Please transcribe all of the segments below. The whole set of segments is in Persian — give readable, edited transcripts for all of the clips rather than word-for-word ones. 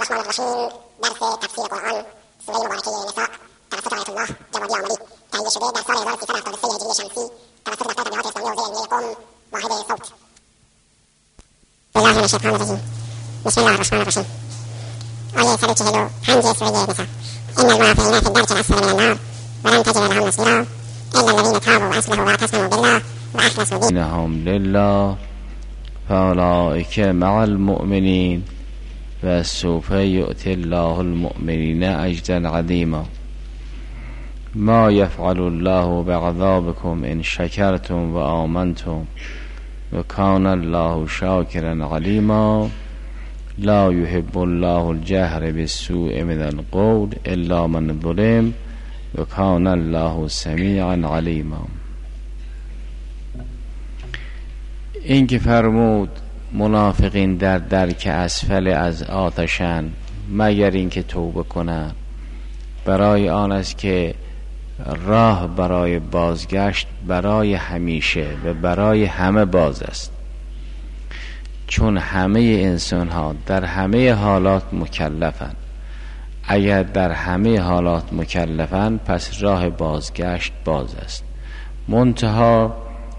الرحمن الرحیم. درس تفسیر قرآن سوره مبارکه نساء توسط آیت الله جوادی آملی تهیه شده در سال 1373 هجری شمسی توسط دفتر تبلیغات اسلامی حوزه علمیه قم واحد صوت. بسم الله من الشیطان الرجیم. بسم الله الرحمن الرحیم. آیه 145 سوره نساء. ان المنافقین فی الدرک الاسفل من النار ولن تجد لهم نصيرا الا الذين تابوا واصلحوا واعتصموا بالله واخلصوا دينهم لله فأولئك مع المؤمنين وسوف يؤتي الله المؤمنين أجرا عظيما. ما يفعل الله بعذابكم إن شكرتم وآمنتم وكان الله شاكرا عليما. لا يحب الله الجهر بالسوء من القول إلا من ظلم وكان الله سميعا عليما. این که فرمود منافقین در درک اسفل از آتشند مگر اینکه توبه کنند، برای آن است که راه برای بازگشت برای همیشه و برای همه باز است، چون همه انسان ها در همه حالات مکلفند. اگر در همه حالات مکلفند پس راه بازگشت باز است، منتها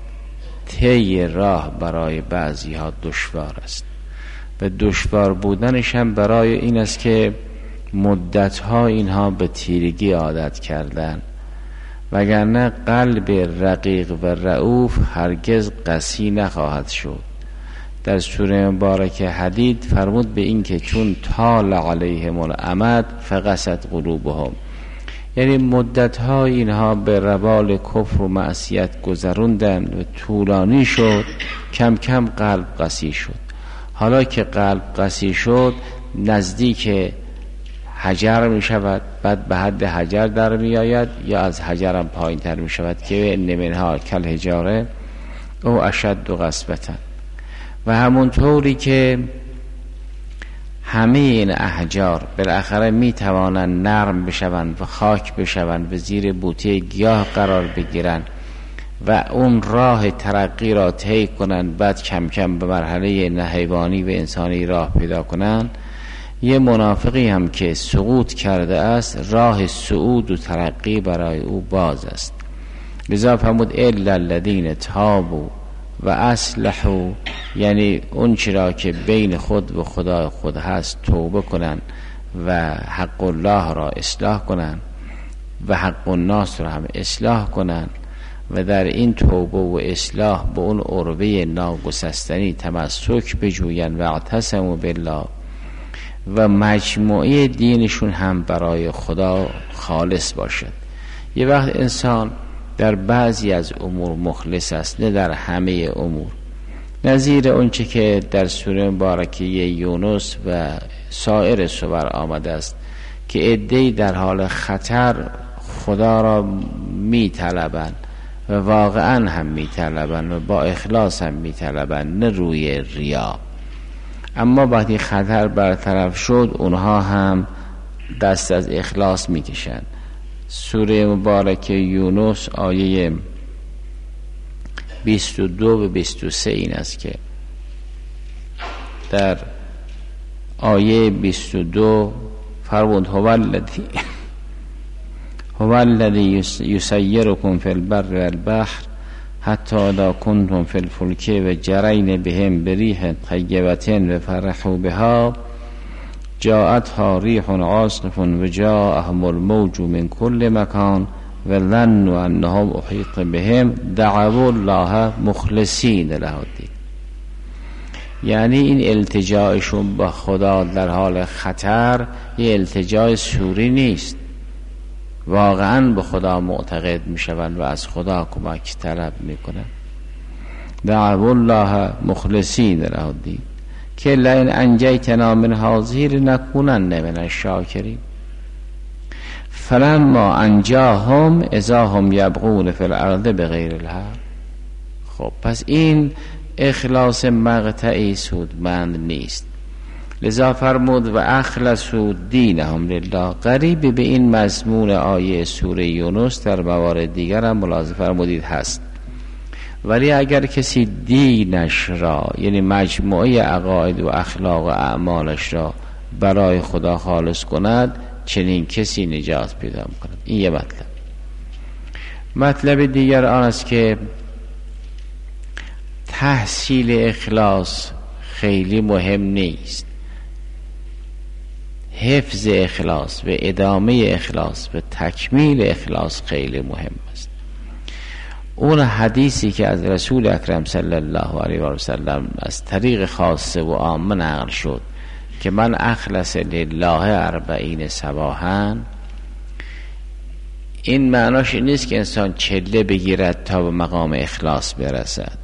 طی راه برای بعضی ها دشوار است و دشوار بودنش هم برای این است که مدت ها اینها به تیرگی عادت کردن، وگرنه قلب رقیق و رؤوف هرگز قسی نخواهد شد. در سوره مبارکه حدید فرمود به این که چون طال علیهم الامد فقست قلوبهم، یعنی مدتها اینها به روال کفر و معصیت گذروندن و طولانی شد، کم کم قلب قسی شد. حالا که قلب قسی شد نزدیک حجر می شود، بعد به حد حجر در می آید یا از حجر هم پایین تر می شود که ان منها کالحجاره او اشد قسوة. و همونطوری که همه این احجار بالاخره می توانند نرم بشوند و خاک بشوند و زیر بوته گیاه قرار بگیرند و اون راه ترقی را طی کنند، بعد کم کم به مرحله حیوانی و انسانی راه پیدا کنند، یه منافقی هم که سقوط کرده است راه صعود و ترقی برای او باز است. لذا فرمود الا الذین تابوا و اصلحوا، یعنی اون چرا که بین خود و خدا خود هست توبه کنن و حق الله را اصلاح کنن و حق الناس را هم اصلاح کنن و در این توبه و اصلاح به اون عروه ناگسستنی تمسک بجوین و اعتصموا بالله و مجموعه دینشون هم برای خدا خالص باشد. یه وقت انسان در بعضی از امور مخلص است، نه در همه امور، نظیر اونچه که در سوره مبارکه یونس و سایر سور آمده است که عده‌ای در حال خطر خدا را می طلبند و واقعا هم می طلبند و با اخلاص هم می طلبند، نه روی ریا. اما وقتی خطر برطرف شد اونها هم دست از اخلاص می کشند. سوره مبارکه یونس آیه 22 و 23 این است که در آیه 22 فرمود هو الذی یسیرکم فی البر والبحر حتی اذا کنتم فی الفلک و جرین بهم بریح طیبة و فرحوا بها جاءتها ریح عاصف و جاءهم الموج من كل مکان و ظنوا انهم احیط بهم دعوا الله مخلصین له الدین. یعنی این التجاعشون با خدا در حال خطر یه التجاع سوری نیست، واقعا به خدا معتقد میشوند و از خدا کمک طلب میکنند. دعوا الله مخلصین له الدین که لئن انجیتنا من هذه لنکونن من الشاکرین فلما انجاهم اذا هم یبغون فی الارض بغیر الحق. خب پس این اخلاص مقطعی سودمند نیست. لذا فرمود و اخلصوا دینهم لله. قریب به این مضمون آیه سوره یونس در موارد دیگر هم ملاحظه فرمودید هست. ولی اگر کسی دینش را، یعنی مجموعه عقاید و اخلاق و اعمالش را برای خدا خالص کند، چنین کسی نجات پیدا می‌کند. این یه مطلب دیگر آن است که تحصیل اخلاص خیلی مهم نیست، حفظ اخلاص و ادامه اخلاص و تکمیل اخلاص خیلی مهم است. اون حدیثی که از رسول اکرم صلی الله علیه و سلم از طریق خاصه و عامه نقل شد که من اخلص لله 40 صباحا، این معناش این نیست که انسان چله بگیرد تا به مقام اخلاص برسد،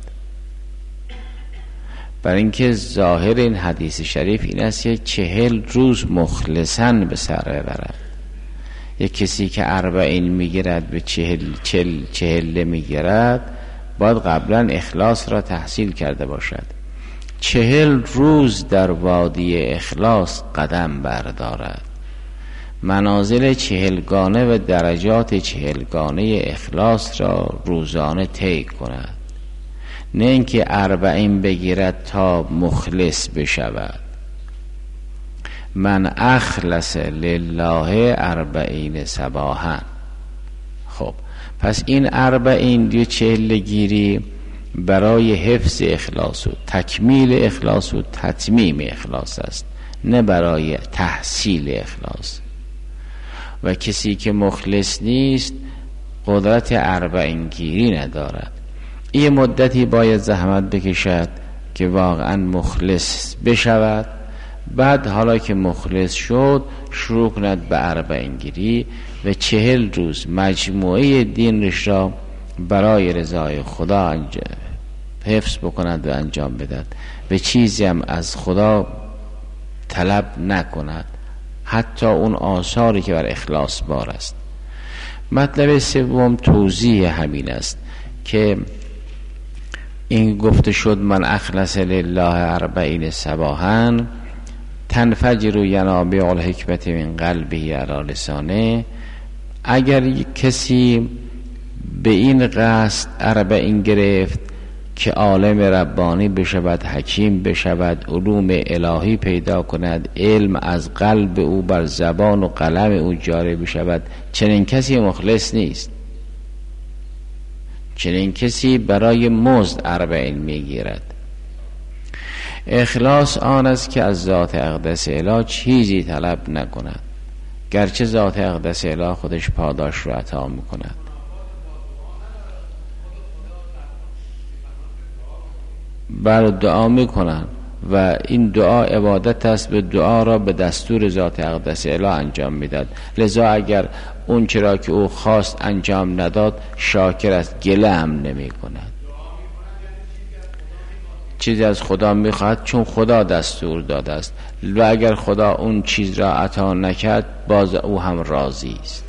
برای اینکه ظاهر این حدیث شریف این است که 40 روز مخلصاً به سر ببرد. یک کسی که 40 میگیرد به 40 میگیرد باید قبلا اخلاص را تحصیل کرده باشد. 40 روز در وادی اخلاص قدم بردارد، منازل 40 گانه و درجات 40 گانه اخلاص را روزانه طی کند، نه اینکه 40 بگیرد تا مخلص بشود. من اخلص لله 40 صباحا. خب پس این 40 گیری برای حفظ اخلاص و تکمیل اخلاص و تتمیم اخلاص است، نه برای تحصیل اخلاص. و کسی که مخلص نیست قدرت 40 گیری ندارد. این مدتی باید زحمت بکشد که واقعا مخلص بشود، بعد حالا که مخلص شد شروع کند به 40 گیری و 40 روز مجموعه دینش را برای رضای خدا حفظ بکند و انجام بدهد و چیزی هم از خدا طلب نکند، حتی اون آثاری که بر اخلاص بار است. مطلب سوم توضیح همین است که این گفته شد من اخلص لله 40 صباحا تنفجر ینابیع الحکمت من قلبه علی لسانه. اگر کسی به این قصد 40 گرفت که عالم ربانی بشود، حکیم بشود، علوم الهی پیدا کند، علم از قلب او بر زبان و قلم او جاری بشود، چنین کسی مخلص نیست. چنین کسی برای مزد 40 میگیرد. اخلاص آن است که از ذات اقدس اله چیزی طلب نکند، گرچه ذات اقدس اله خودش پاداش رو عطا میکند. بر دعا میکنن و این دعا عبادت است، به دعا را به دستور ذات اقدس اله انجام میداد. لذا اگر اون چرا که او خواست انجام نداد شاکر است، گله هم نمی کند. چیزی از خدا میخواد چون خدا دستور داده است، و اگر خدا اون چیز را عطا نکرد باز او هم راضی است.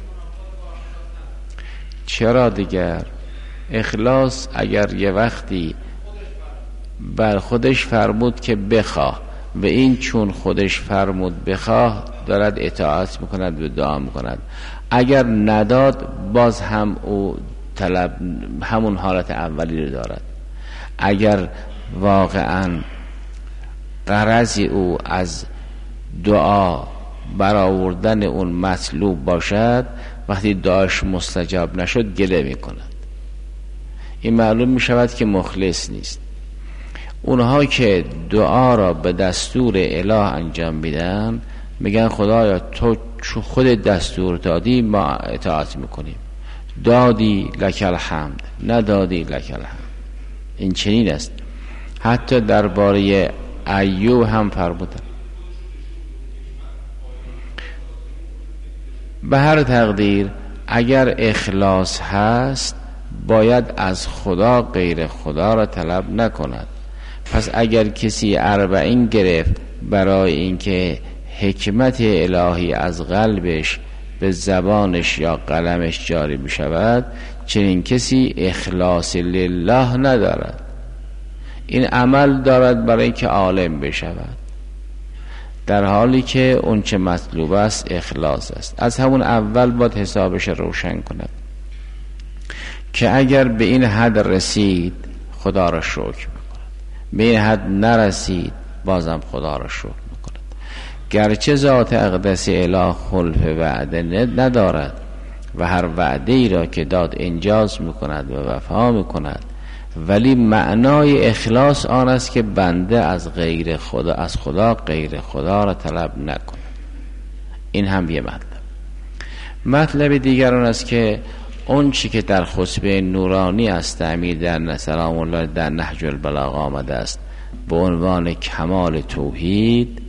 چرا دیگر اخلاص اگر یه وقتی بر خودش فرمود که بخواه و این چون خودش فرمود بخواه دارد اطاعت میکند و دعا میکند، اگر نداد باز هم او طلب همون حالت اولی رو دارد. اگر واقعا غرض او از دعا برآوردن اون مطلوب باشد، وقتی دعاش مستجاب نشد گله میکند. این معلوم میشود که مخلص نیست. اونها که دعا را به دستور اله انجام میدن میگن خدایا تو خود دستور دادی ما اطاعت میکنیم، دادی لک الحمد، ندادی لک الحمد. این چنین است. حتی درباره ایوب هم فرمودن. به هر تقدیر اگر اخلاص هست باید از خدا غیر خدا را طلب نکند. پس اگر کسی 40 گرفت برای اینکه حکمت الهی از قلبش به زبانش یا قلمش جاری بشود، چنین کسی اخلاص لله ندارد. این عمل دارد برای اینکه عالم بشود، در حالی که اون چه مطلوب است اخلاص است. از همون اول باید حسابش روشن کند که اگر به این حد رسید خدا را شکر میکند، به این حد نرسید بازم خدا را شکر میکند. گرچه ذات اقدس اله خلف وعده ندارد و هر وعده ای را که داد انجاز میکند و وفا میکند، ولی معنای اخلاص آن است که بنده از خدا غیر خدا را طلب نکند. این هم یه مطلب دیگر آن است که اون چی که در خطبه نورانی است امیر در سلام الله در نهج البلاغه آمده است به عنوان کمال توحید،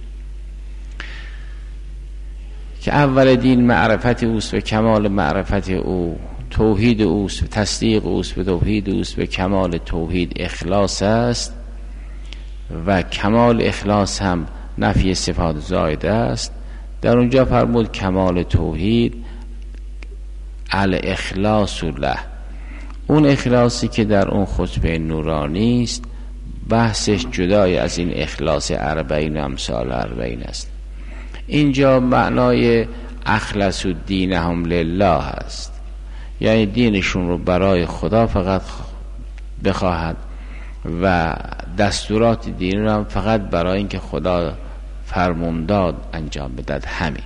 که اول دین معرفت اوست و کمال معرفت او توحید اوست و تصدیق اوست به توحید اوست و کمال توحید اخلاص است و کمال اخلاص هم نفی صفات زائده است. در اونجا فرمود کمال توحید الاخلاص له، اون اخلاصی که در اون خطبه نورانی است بحثش جدای از این اخلاص 40 امثال 40 است. اینجا معنای اخلص دینهم لله است، یعنی دینشون رو برای خدا فقط بخواهد و دستورات دین رو هم فقط برای اینکه خدا فرمان داد انجام بدهد. همین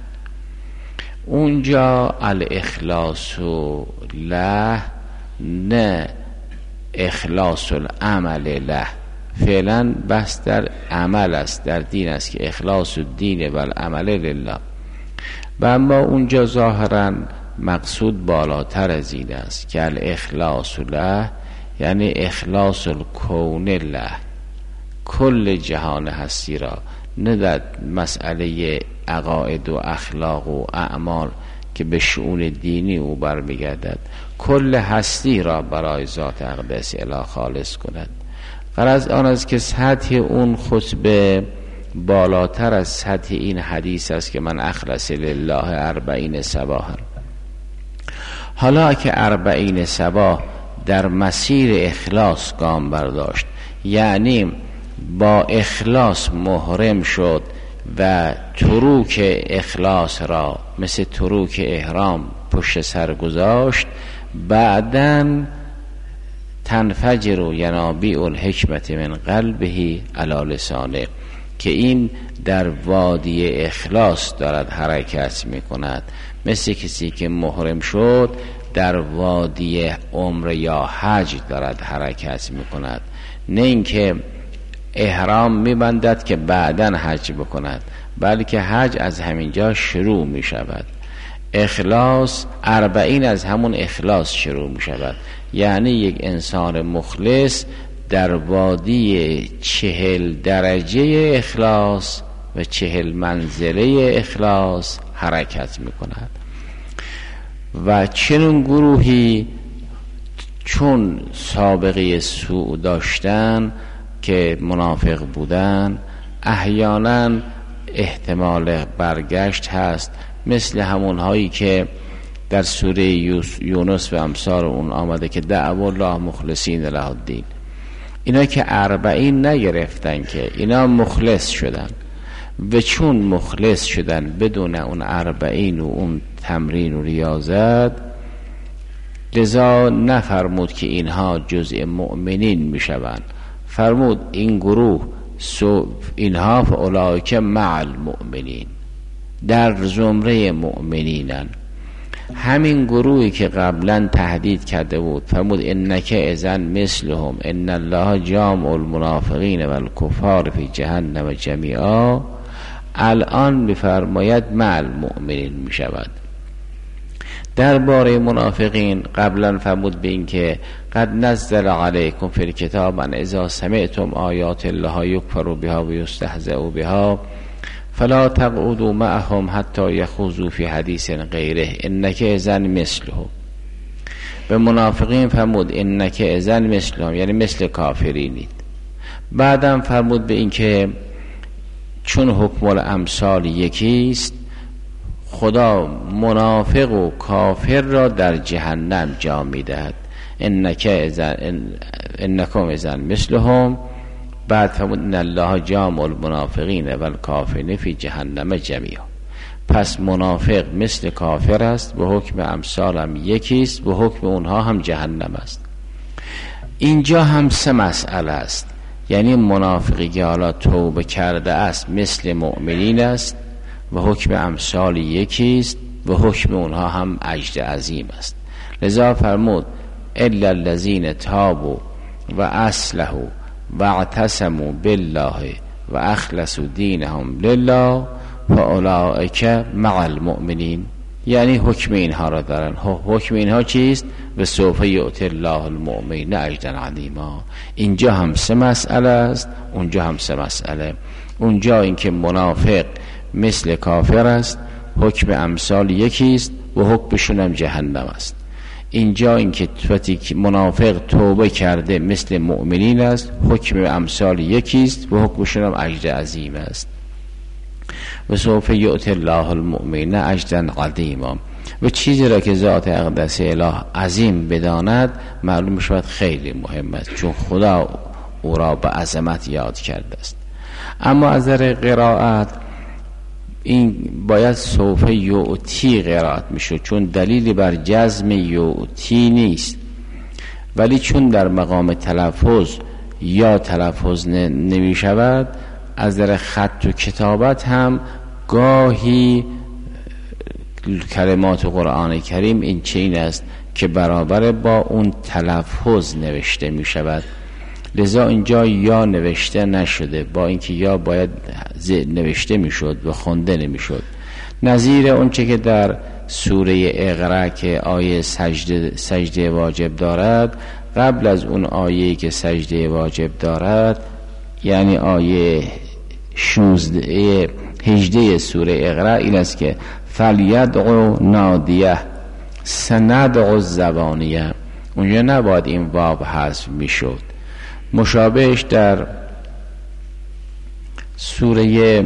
اونجا الاخلاص له نه اخلاص العمل له. فعلا بحث در عمل است، در دین است که اخلاص الدین و العمل لله، و اما اونجا ظاهرا مقصود بالاتر از این است که الاخلاص له یعنی اخلاص الکون له، کل جهان هستی را، نه در مسئله عقاید و اخلاق و اعمال که به شؤون دینی او برمیگردد، کل هستی را برای ذات اقدس اله خالص کند. غرض آن است که سطح اون خطبه بالاتر از سطح این حدیث است که من اخلص لله 40 صباحا. حالا که 40 صباح در مسیر اخلاص گام برداشت، یعنی با اخلاص محرم شد و تروک اخلاص را مثل تروک احرام پشت سر گذاشت، بعداً تنفجر ینابیع الحکمت من قلبه علی لسانه، که این در وادی اخلاص دارد حرکت می کند، مثل کسی که محرم شد در وادی عمر یا حج دارد حرکت می کند، نه اینکه احرام می بندد که بعداً حج بکند، بلکه حج از همینجا شروع می شود. اخلاص 40 از همون اخلاص شروع می شود، یعنی یک انسان مخلص در وادی 40 درجه اخلاص و 40 منزله اخلاص حرکت می کند. و چنین گروهی چون سابقه سوء داشتن که منافق بودن، احیانا احتمال برگشت هست، مثل همون هایی که در سوره یونس و امثال اون آمده که دعوا الله مخلصین له الدین. اینا که 40 نگرفتن، که اینا مخلص شدن و چون مخلص شدن بدون اون 40 و اون تمرین و ریاضت، لذا نفرمود که اینها جزء مؤمنین میشوند، فرمود این گروه اینها فاولئک مع المؤمنین، در زمره مؤمنینن. همین گروهی که قبلا تهدید کرده بود فرمود انک اذا مثلهم ان الله جامع المنافقین و الکفار فی جهنم جمیعا، الان میفرماید مع المؤمنین میشود. درباره منافقین قبلا فرمود به این که قد نزل علیکم فی الکتاب ان اذا سمعتم آیات الله یکفر بها و یستهزأ بها فلا تقعدوا معهم حتی یخوضوا فی حدیث غیره انک اذا مثلهم. به منافقین فرمود انک اذا مثلهم، یعنی مثل کافرینید. بعدم فرمود به این که چون حکم الامثال یکیست، خدا منافق و کافر را در جهنم جا می‌دهد. انکم اذا مثلهم. بعد فرمود ان الله جامع المنافقین و الکافرین فی جهنم جمیعا. پس منافق مثل کافر است، به حکم امثال هم یکیست، به حکم اونها هم جهنم است. اینجا هم 3 مسئله است. یعنی منافقی که حالا توبه کرده است مثل مؤمنین است و حکم امثال یکیست و حکم اونها هم اجر عظیم است. لذا فرمود الا الذین تابوا و اصلحوا و اعتصموا بالله و اخلصوا دینهم لله فاولئک مع المؤمنین، یعنی حکم اینها را دارن. حکم اینها چیست؟ و سوف یؤتی الله المؤمنین اجرا عظیما. اینجا هم 3 مسئله است، اونجا هم 3 مسئله. اونجا اینکه منافق مثل کافر است، حکم امثال یکیست و حکمشون هم جهنم است. اینجا اینکه منافق توبه کرده مثل مؤمنین است، حکم امثال یکیست و حکمشون هم اجر عظیم است. و سوف یؤتی الله المؤمنین اجرا عظیما. و چیزی را که ذات اقدس اله عظیم بداند معلوم شود خیلی مهم است، چون خدا او را به عظمت یاد کرده است. اما از نظر قرائت این باید سوف یؤتی قرائت میشد، چون دلیلی بر جزم یؤتی نیست، ولی چون در مقام تلفظ یا تلفظ نمی شود، از نظر خط و کتابت هم گاهی کلمات قرآن کریم این چین است که برابر با اون تلفظ نوشته می شود. لذا اینجا یا نوشته نشده، با اینکه یا باید نوشته می شد و خونده نمی شد. نظیر اون چه که در سوره اقرا که آیه سجده واجب دارد، قبل از اون آیه که سجده واجب دارد، یعنی آیه 18 سوره اقرا این است که فلیدعو نادیه سندعو الزبانیه. اونجا نباید این واو حذف میشد. مشابهش در سوره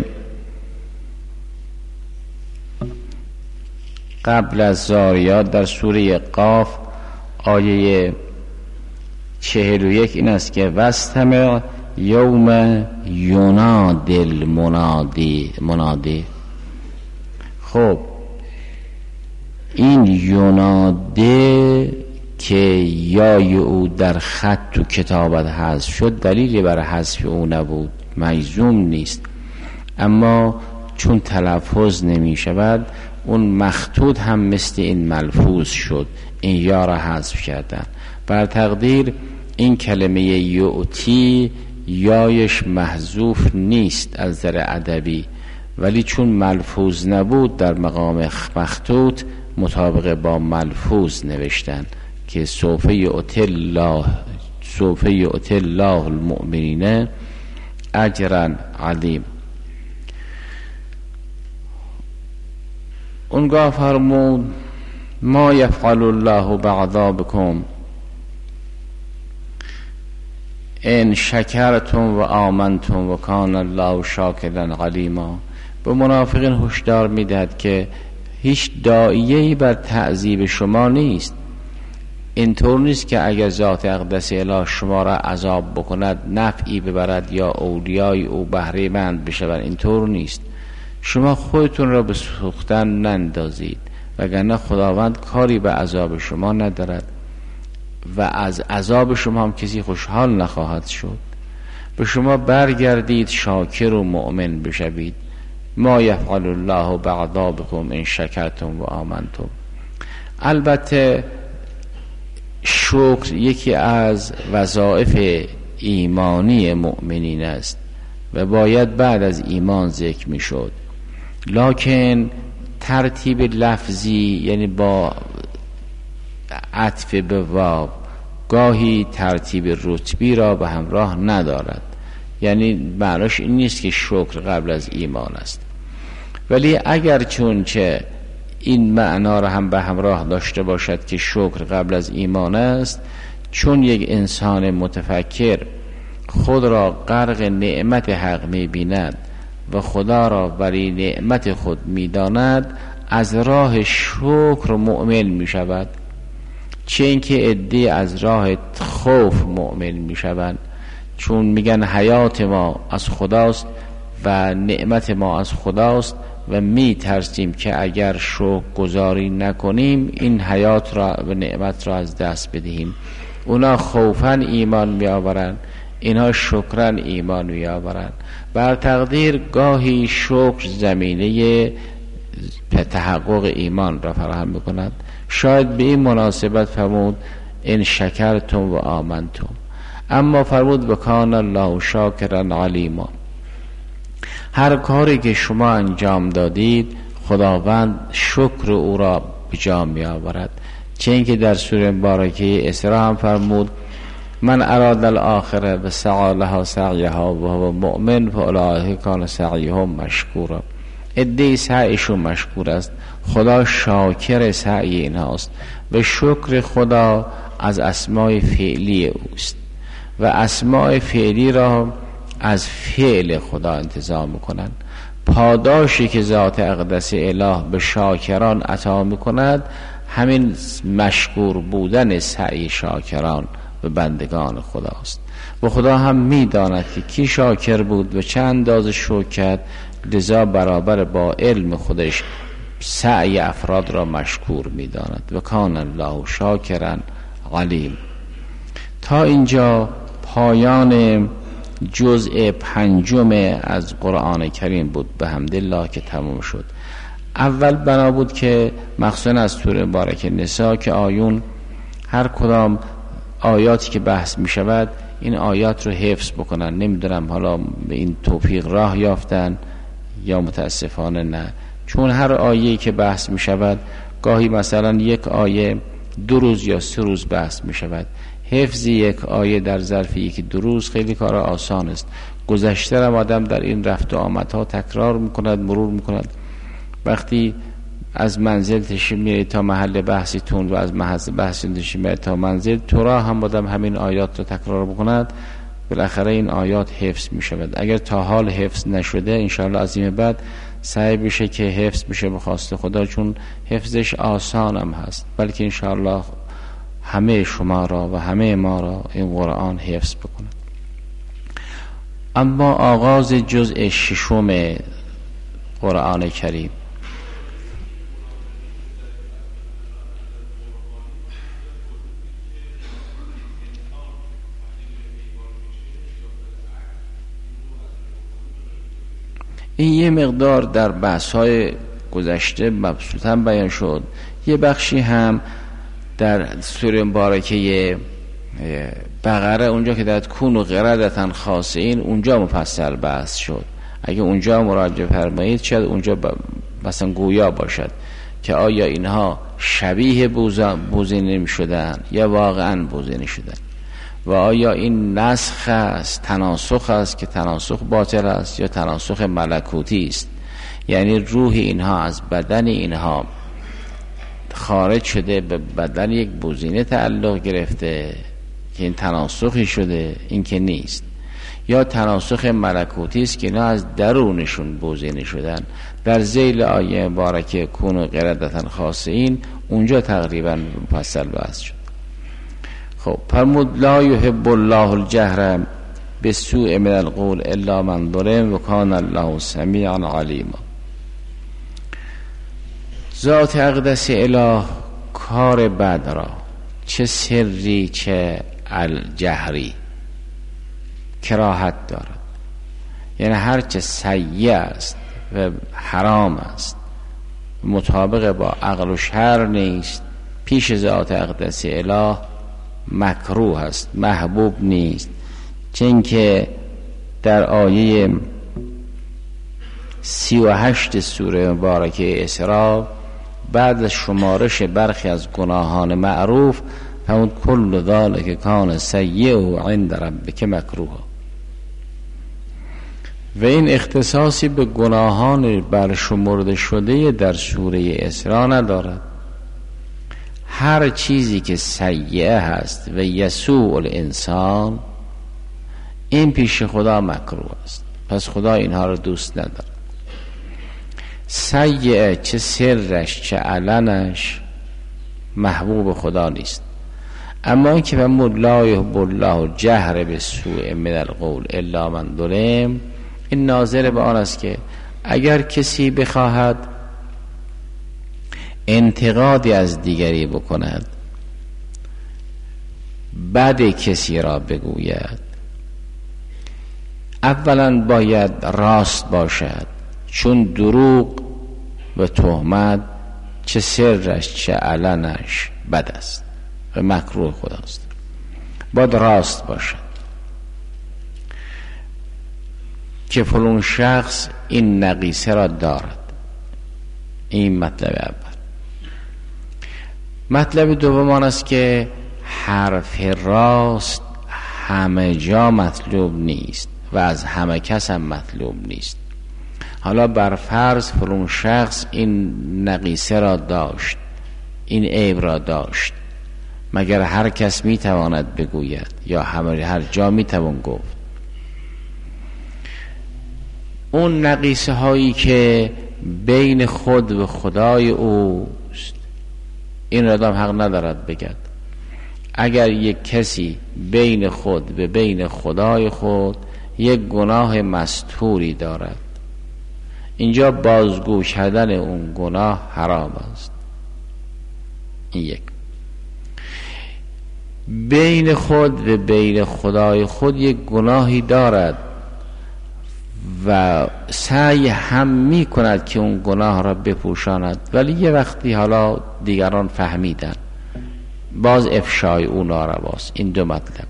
قبل از زاریات در سوره قاف آیه 41 این است که واستمع یوم ینادی المنادی. خب این یناده که یای او در خط و کتابت حذف شد دلیلی برای حذف او نبود، مجزوم نیست، اما چون تلفظ نمی شود اون مخطوط هم مثل این ملفوظ شد، این یا را حذف کردن. بر تقدیر این کلمه یؤتی یایش محذوف نیست از نظر ادبی، ولی چون ملفوظ نبود در مقام مخطوط مطابق با ملفوظ نوشتن که سوف یؤتی الله المؤمنین اجرا عظیم. اونگاه فرمود ما یفعل الله بعذابکم ان شکرتم و آمنتم و کان الله شاکرا علیما. به منافقین هشدار میدهد که هیچ داعیه‌ای بر تعذیب شما نیست. اینطور نیست که اگر ذات اقدس اله شما را عذاب بکند نفعی ببرد یا اولیای او بهره مند بشوند. اینطور نیست. شما خودتون را به سوختن نندازید، وگرنه خداوند کاری به عذاب شما ندارد و از عذاب شما هم کسی خوشحال نخواهد شد. به شما برگردید شاکر و مؤمن بشوید. ما یفعل الله بعذابکم ان شکرتم و آمنتم. البته شکر یکی از وظایف ایمانی مؤمنین است و باید بعد از ایمان ذکر می شد، لکن ترتیب لفظی یعنی با عطف به واو گاهی ترتیب رتبی را به همراه ندارد. یعنی معناش این نیست که شکر قبل از ایمان است، ولی اگر چونچه این معنا را هم به همراه داشته باشد که شکر قبل از ایمان است، چون یک انسان متفکر خود را غرق نعمت حق می بیند و خدا را برای نعمت خود می داند، از راه شکر مؤمن می شود، چه اینکه عده‌ای از راه خوف مؤمن می شوند، چون میگن حیات ما از خداست و نعمت ما از خداست و می ترسیم که اگر شکر گزاری نکنیم این حیات را و نعمت را از دست بدهیم. اونا خوفاً ایمان می آورند، اینها شکرن ایمان میآورند. بر تقدیر گاهی شکر زمینه تحقق ایمان را فراهم میکند. شاید به این مناسبت فرمود ان شکرتم و آمنتم، اما فرمود و کان الله شاکرا علیما. هر کاری که شما انجام دادید خداوند شکر او را به جا می آورد. چه اینکه در سوره مبارکه اسراء هم فرمود من اراد الاخره و سعی لها سعیها و هو مؤمن فاولئک کان سعیهم مشکورا. عده‌ای سعیشون مشکور است، خدا شاکر سعی اینهاست و شکر خدا از اسماء فعلی اوست و اسماء فعلی را از فعل خدا انتزاع میکنند. پاداشی که ذات اقدس اله به شاکران عطا میکند همین مشکور بودن سعی شاکران و بندگان خداست. و خدا هم میداند که کی شاکر بود و چند اندازه شکر کرد، لذا برابر با علم خودش سعی افراد را مشکور میداند. و کان الله شاکرا علیم. تا اینجا پایان جزء 5 از قرآن کریم بود به حمدالله که تمام شد. اول بنا بود که مخصوصا از سوره مبارکه نساء که آیون هر کدام آیاتی که بحث می شود این آیات رو حفظ بکنن. نمیدونم حالا به این توفیق راه یافتن یا متاسفانه نه، چون هر آیه‌ای که بحث می شود گاهی مثلا یک آیه 2 روز یا 3 روز بحث می شود. حفظ یک آیه در ظرف 1-2 روز خیلی کار آسان است. گذشته را آدم در این رفت و آمدها تکرار میکند، مرور میکند. وقتی از منزل تشریف میره تا محل بحثیتون و از محل بحثیتون تشریف میره تا منزل، تو را هم آدم همین آیات رو تکرار بکند، بالاخره این آیات حفظ میشود. اگر تا حال حفظ نشده انشاءالله از این بعد سعی بشه که حفظ بشه به خواست خدا، چون حفظش آسان هم هست. بلکه انشاءالله همه شما را و همه ما را این قرآن حفظ بکند. اما آغاز جزء 6 قرآن کریم این یه مقدار در بحث‌های گذشته مبسوطاً بیان شد. یه بخشی هم در سوره مبارکه بقره اونجا که در کون و قردتن خاسئین اونجا مفصل بحث شد. اگه اونجا مراجعه فرمایید شاید اونجا مثلا گویا باشد که آیا اینها شبیه بوزینی می شدن یا واقعا بوزینی شدن و آیا این نسخ است، تناسخ است که تناسخ باطل است یا تناسخ ملکوتی است، یعنی روح اینها از بدن اینها خارج شده به بدن یک بوزینه تعلق گرفته که این تناسخی شده، این که نیست، یا تناسخ ملکوتی است که اینا از درونشون بوزینه شدن. در ذیل آیه مبارکه کون قردتن خاسئین اونجا تقریبا مفصل بحث شد. خب فرمود لا یحب الله الجهر بالسوء من القول الا من ظلم و کان الله سمیعا علیما. ذات اقدس اله کار بد را چه سری چه الجهری کراهت دارد. یعنی هر چه سیء است و حرام است مطابق با عقل و شرع نیست، پیش ذات اقدس اله مکروه است، محبوب نیست. چون که در آیه 38 سوره مبارکه اسراء بعد از شمارش برخی از گناهان معروف همون کل ذالک کان سیئ عند ربک مکروه، و این اختصاصی به گناهان برشمرده شده در سوره اسراء ندارد. هر چیزی که سیئه هست و یسوء الانسان این پیش خدا مکروه است، پس خدا اینها رو دوست ندارد. سیئه چه سرش چه علنش محبوب خدا نیست. اما این که فرمود لا یحب الله جهر بالسوء من القول الا من ظلم، این ناظر به آن است که اگر کسی بخواهد انتقادی از دیگری بکند، بد کسی را بگوید اولا باید راست باشد، چون دروغ و تهمت چه سرش چه علنش بد است و مکروه خداست. باید راست باشد که فلان شخص این نقیصه را دارد. این مطلب اول. مطلب دوم آن است که حرف راست همه جا مطلوب نیست و از همه کس هم مطلوب نیست. حالا بر فرض فلان شخص این نقیصه را داشت، این عیب را داشت، مگر هر کس میتواند بگوید یا هر جا میتوان گفت؟ اون نقیصه هایی که بین خود و خدای اوست، این را هم حق ندارد بگد. اگر یک کسی بین خود و بین خدای خود یک گناه مستوری دارد، اینجا بازگو کردن اون گناه حرام است. این یک. بین خود و بین خدای خود یک گناهی دارد و سعی هم می کند که اون گناه را بپوشاند، ولی یه وقتی حالا دیگران فهمیدن، باز افشای اون نارواست. این دو مطلب.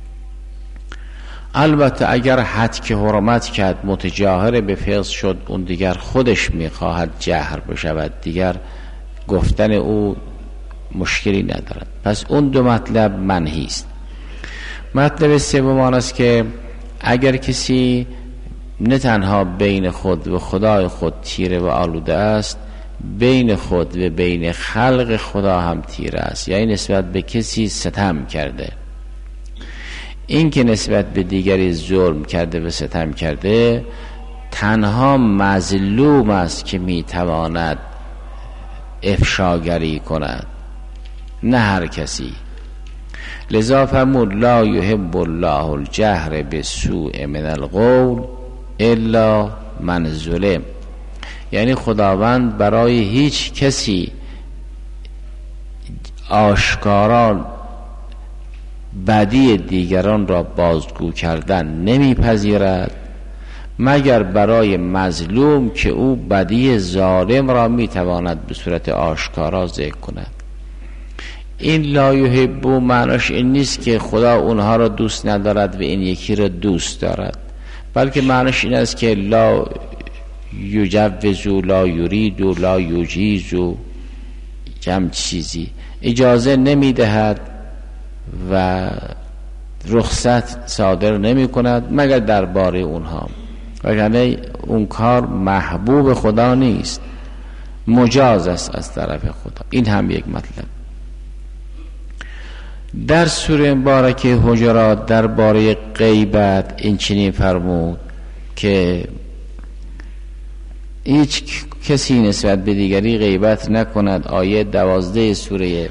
البته اگر حد که حرمت کرد متجاهر به فعل شد، اون دیگر خودش میخواهد جهر بشود، دیگر گفتن او مشکلی ندارد. پس اون دو مطلب منهی است. مطلب سوم آن است که اگر کسی نه تنها بین خود و خدای خود تیره و آلوده است، بین خود و بین خلق خدا هم تیره است، یعنی نسبت به کسی ستم کرده. این که نسبت به دیگری ظلم کرده و ستم کرده، تنها مظلوم است که میتواند افشاگری کند، نه هر کسی. لذا فرمود لا یحب الله الجهر بالسوء من القول الا من ظلم. یعنی خداوند برای هیچ کسی آشکارا بدی دیگران را بازگو کردن نمیپذیرد، مگر برای مظلوم که او بدی ظالم را میتواند به صورت آشکارا ذکر کند. این لا یحب معناش این نیست که خدا اونها را دوست ندارد و این یکی را دوست دارد، بلکه معناش این است که لا یجوز، لا یرید، لا یجیز، جمع چیزی اجازه نمیدهد و رخصت صادر نمی کند مگر درباره اونها، وگرنه اون کار محبوب خدا نیست، مجاز است از طرف خدا. این هم یک مطلب. در سوره مبارکه حجرات درباره غیبت این چنین فرمود که هیچ کسی نسبت به دیگری غیبت نکند. آیه 12 سوره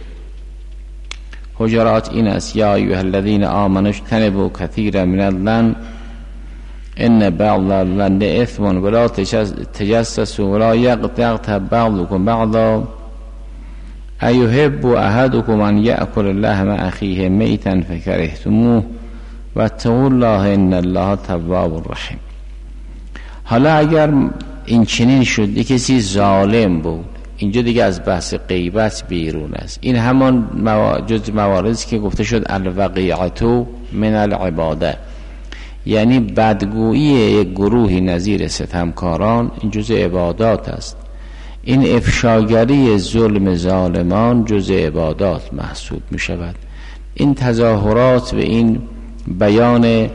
حجرات این است: یا ایها الذین آمنوا اجتنبوا کثیرا من الظن ان بعض الظن اثم ولا تجسسوا ولا یغتب بعضکم بعضا ایحب احدکم ان یأکل لحم اخیه میتا فکرهتموه واتقوا الله ان الله تواب رحیم. حالا اگر این چنین شد کسی ظالم بود، اینجا دیگه از بحث غیبت بیرون است. این همان جز مواردی که گفته شد الوقیعة من العباده، یعنی بدگویی یک گروهی نظیر ستمکاران این جز عبادات است. این افشاگری ظلم ظالمان جز عبادات محسوب می شود. این تظاهرات و این بیان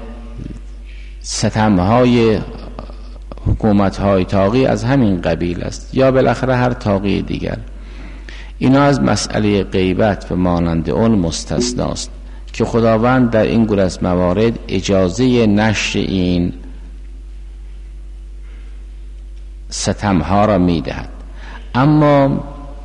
ستمهای حکومت‌های طاغی از همین قبیل است، یا بالاخره هر طاغی دیگر. اینا از مسئله غیبت و مانند اون مستثناست که خداوند در این گونه از موارد اجازه نشر این ستمها را میدهد. اما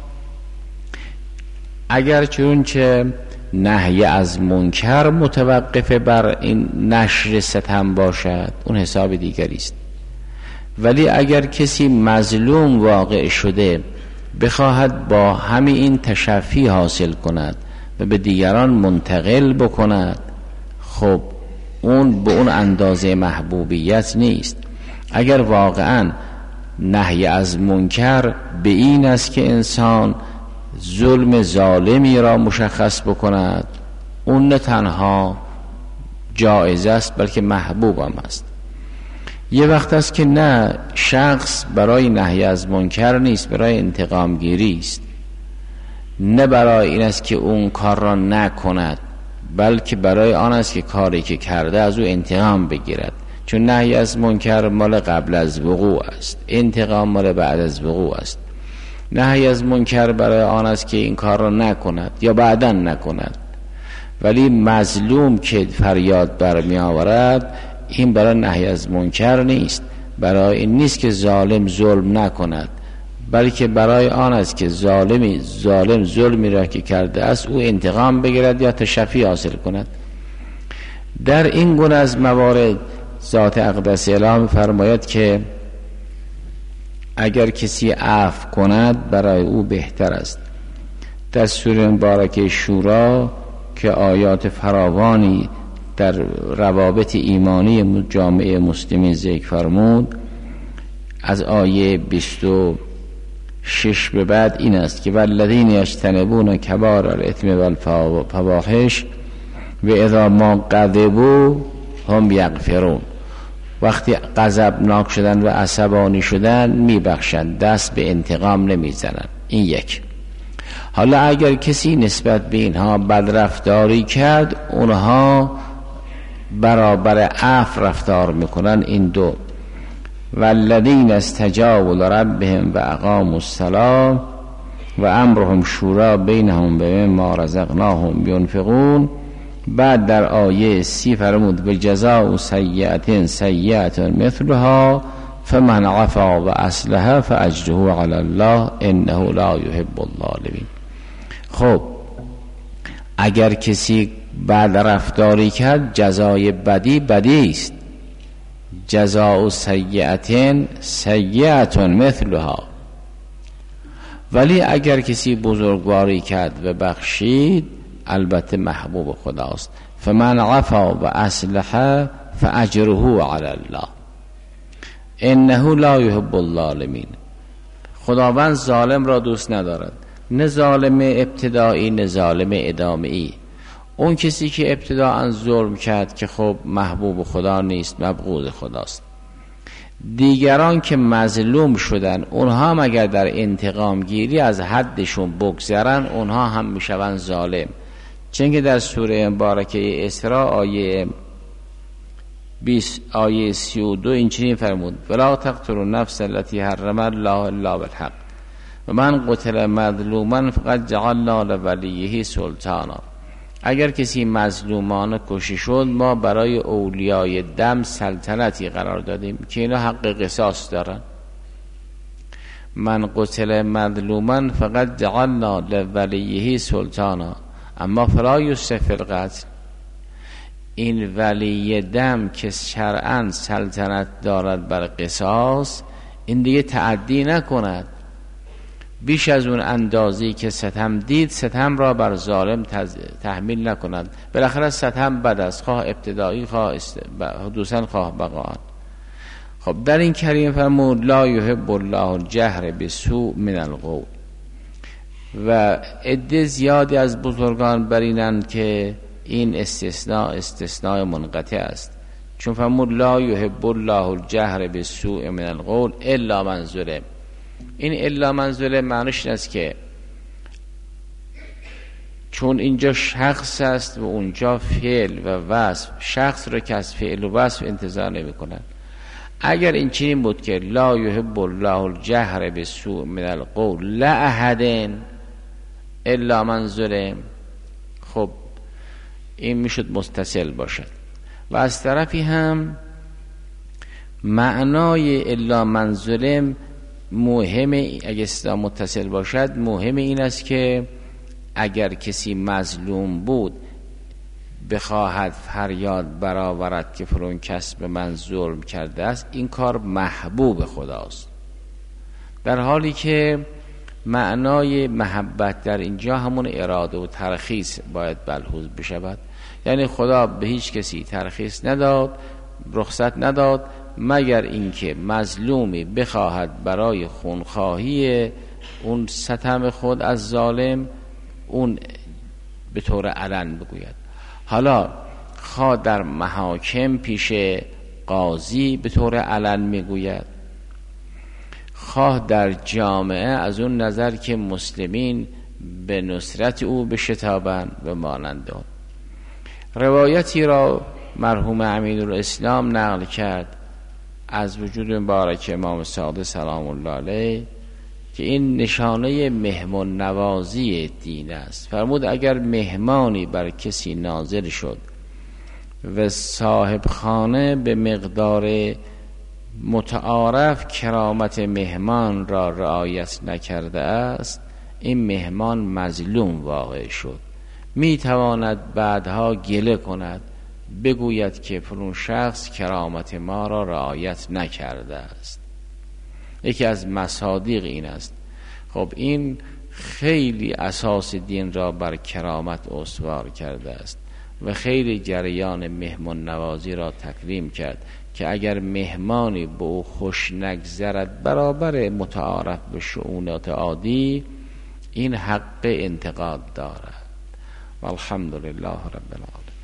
اگر چونچه نهی از منکر متوقف بر این نشر ستم باشد، اون حساب دیگری است. ولی اگر کسی مظلوم واقع شده بخواهد با همین این تشفی حاصل کند و به دیگران منتقل بکند، خب اون به اون اندازه محبوبیت نیست. اگر واقعا نهی از منکر به این است که انسان ظلم ظالمی را مشخص بکند، اون نه تنها جایز است بلکه محبوب هم است. یه وقت است که نه، شخص برای نهی از منکر نیست، برای انتقام گیری است، نه برای این است که اون کار را نکند، بلکه برای آن است که کاری که کرده از او انتقام بگیرد. چون نهی از منکر مال قبل از وقوع است، انتقام مال بعد از وقوع است. نهی از منکر برای آن است که این کار را نکند یا بعداً نکند، ولی مظلوم که فریاد برمی آورد این برای نهی از منکر نیست، برای این نیست که ظالم ظلم نکند، بلکه برای آن است که ظالم ظلمی را که کرده است او انتقام بگیرد یا تشفی حاصل کند. در این گونه از موارد ذات اقدس اعلام فرماید که اگر کسی عفو کند برای او بهتر است. در سوره مبارکه شورا که آیات فراوانی در روابط ایمانی جامعه مسلمین ذکر فرمود، از آیه 26 به بعد این است که والذین یجتنبون کبائر الاثم والفواحش و اذا ما غضبوا هم یغفرون. وقتی غضبناک شدن و عصبانی شدن میبخشند، دست به انتقام نمیزنند. این یک. حالا اگر کسی نسبت به اینها بدرفتاری کرد، اونها برابر عفو رفتار میکنن. این دو. والذین استجابوا لربهم و اقاموا الصلاة و امرهم شورا بینهم بما رزقناهم ینفقون. بعد در آیه 30 فرمود و جزاء سیئة سیئة مثلها فمن عفا و اصلح فاجره علی الله انه لا یحب الظالمین. خب اگر کسی بد رفتاری کرد، جزای بدی است. جزاء سیئة سیئة مثلها. ولی اگر کسی بزرگواری کرد و بخشید، البته محبوب خداست. فمن عفا و اصلح فاجره علی الله انه لا یحب الظالمین. خداوند ظالم را دوست ندارد، نه ظالم ابتدایی نه ظالم ادامه‌ای. اون کسی که ابتداءً ظلم کرد که خب محبوب خدا نیست، مبغوض خداست. دیگران که مظلوم شدن، اونها هم اگر در انتقام گیری از حدشون بگذرن، اونها هم میشون ظالم. چون که در سوره مبارکه اسراء آیه 20 آیه 32 این چنین فرمود ولا تقتلوا النفس التي حرم الله الا بالحق و من قتل مظلوما فقد جعلنا لولیه سلطانا. اگر کسی مظلومانه کشی شد، ما برای اولیای دم سلطنتی قرار دادیم که اینا حق قصاص دارن. من قتل مظلوما فقد جعلنا لولیه سلطانا اما فلا یسرف فی القتل. این ولی دم که شرعاً سلطنت دارد بر قصاص، این دیگه تعدی نکند. بیش از اون اندازی که ستم دید، ستم را بر ظالم تحمیل نکند. بالاخره ستم بد است، خواه ابتدایی خواه حدوثاً خواه بقاءً. خب در این کریم فرمود لا یحب الله الجهر بالسوء من القول. و عده زیادی از بزرگان برینند که این استثناء منقطع است، چون فرمود لا یحب الله الجهر بالسوء من القول الا من ظلم. این الا من ظلم معنیش این است که چون اینجا شخص است و اونجا فعل و وصف، شخص رو که از فعل و وصف انتظار نمی کنن. اگر این چنین بود که لا یحب الله الجهر بالسوء من القول لا احد الا من ظلم، خب این میشد متصل باشد. و از طرفی هم معنای الا من ظلم مهمه، اگه اصلا متصل باشد مهم این است که اگر کسی مظلوم بود بخواهد فریاد برآورد که فلان کس به من ظلم کرده است، این کار محبوب خداست. در حالی که معنای محبت در اینجا همون اراده و ترخیص باید ملحوظ بشود. یعنی خدا به هیچ کسی ترخیص نداد، رخصت نداد، مگر اینکه مظلومی بخواهد برای خونخواهی اون ستم خود از ظالم اون به طور علن بگوید. حالا خواه در محاکم پیش قاضی به طور علن میگوید، خواه در جامعه از اون نظر که مسلمین به نصرت او بشتابند و مانند آن. روایتی را مرحوم امیرالاسلام نقل کرد از وجود مبارک امام صادق سلام الله علیه که این نشانه مهمان نوازی دین است. فرمود اگر مهمانی بر کسی نازل شد و صاحب خانه به مقدار متعارف کرامت مهمان را رعایت نکرده است، این مهمان مظلوم واقع شد. می تواند بعدها گله کند، بگوید که فلان شخص کرامت ما را رعایت نکرده است. یکی از مصادیق این است. خب این خیلی اساس دین را بر کرامت استوار کرده است و خیلی جریان مهمان نوازی را تکریم کرد که اگر مهمانی به او خوش نگذرد برابر متعارف به شؤونات عادی، این حق انتقاد دارد. والحمد لله رب العالمین.